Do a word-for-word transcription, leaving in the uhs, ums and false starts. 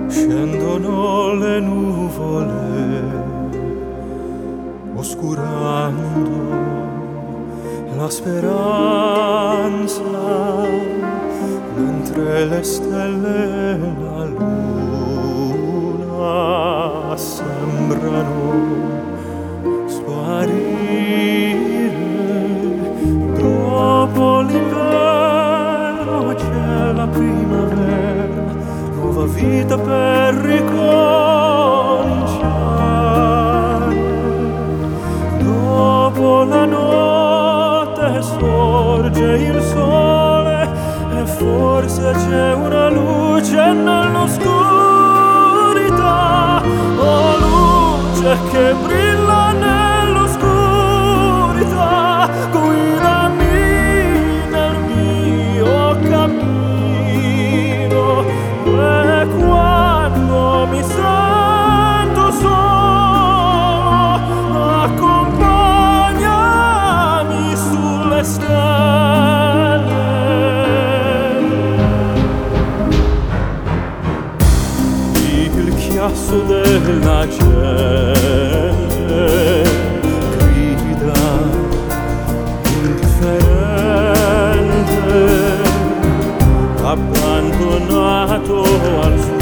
Scendono le nuvole, oscurando la speranza, mentre le stelle e la luna sembrano sparire. Dopo l'inverno c'è la primavera, nuova vita per ricominciare. Dopo la notte sorge il sole e forse c'è una luce nell'oscurità. Oh, luce che brilla nell'oscurità, guidami nel mio cammino. E quando mi sento solo, accompagnami sulle stelle. Il chiasso della gente grida indifferente, abbandonato al suo